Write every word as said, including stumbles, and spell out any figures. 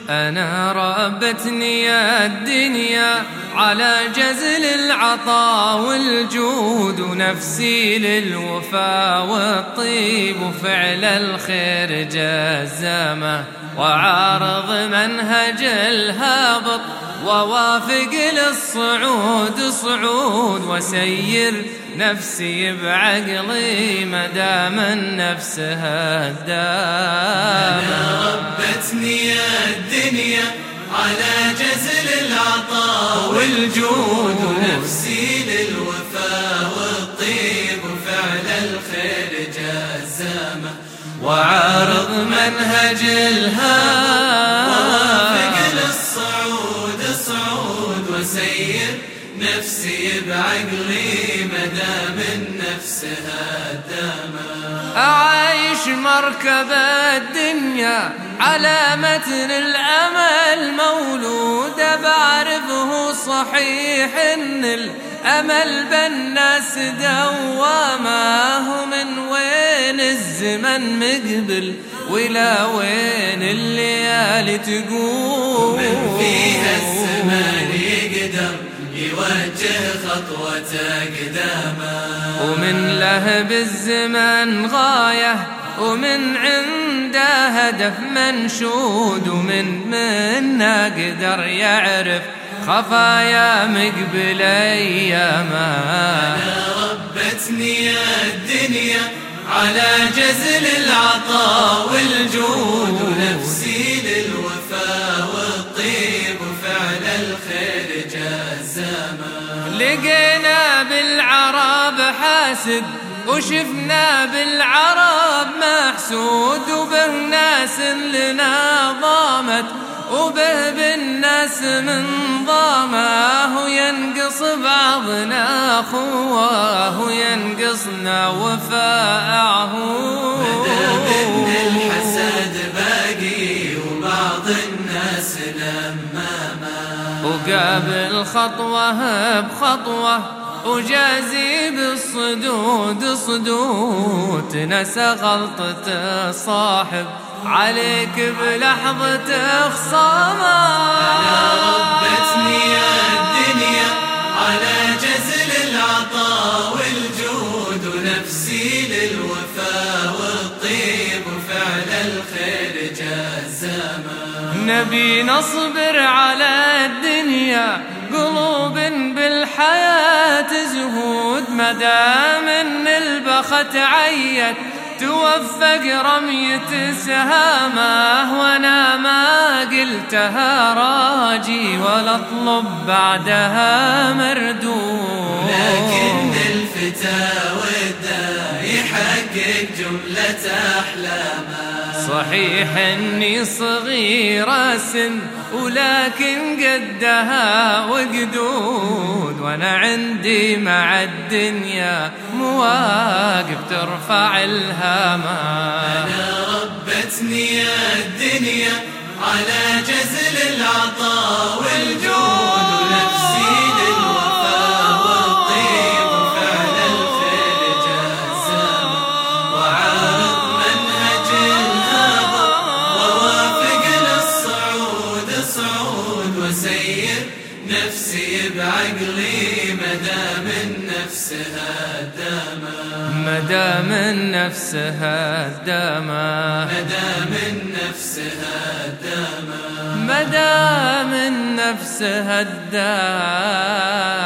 أنا ربتني الدنيا على جزل العطاء والجود، ونفسي للوفاء والطيب وفعل الخير جزامة، وعارض منهج الهابط ووافق للصعود صعود، وسير نفسي بعقلي مدام النفس هدامة. أنا ربتني الدنيا على جزل العطاء والجود، ونفسي للوفاء والطيب وفعل الخير جزامة، وعارض منهج الهام ووافق للصعود صعود، وسير نفسي بعقلي مدام النفس هدامة. أعيش مركب الدنيا على متن الأمل مولود، بعرفه صحيح إن الأمل بالناس دوامه، من وين الزمن مقبل ولا وين الليالي تقوم، ومن فيها الزمان يقدر يوجه خطوته قدامه، ومن لهب الزمن غاية ومن عنده هدف منشود، ومن منا قدر يعرف خفايا مقبل أيامه. أنا ربتني الدنيا على جزل العطاء والجود، ونفسي للوفاء والطيب وفعل الخير جزامة. لقينا بالعرب حاسد وشفنا بالعرب محسود، وبه ناس لنا ضامت وبه بالناس من ضامه، وينقص بعضنا أخواه وينقصنا وفاءه، مدام ان الحسد باقي وبعض الناس لمامه، وقابل خطوة بخطوة وجازي بالصدود صدود، تنسى غلطة صاحب عليك بلحظة خصامة. أنا ربتني الدنيا على جزل العطاء والجود، ونفسي للوفاء والطيب وفعل الخير جزامة. نبي نصبر على الدنيا قلوب بالحياة زهود، مدام ان البخت عيت توفق رمية سهامه، وانا ما قلتها راجي ولا اطلب بعدها مردود، لكن الفتى وده يحقق جملة أحلامه. صحيح اني صغيرة سن ولكن قدها وقدود، وانا عندي مع الدنيا مواقف ترفع الهامة. أنا ربتني الدنيا على جزل العطاء والجود، ونفسي للوفاء والطيب وفعل الخير جزامة، وعارض منهج الهابط ووافق للصعود صعود، وسير نفسي بعقلي مدام النفس هدامة، مدام النفس هدامة، مدام النفس هدامة، مدام النفس هدامة.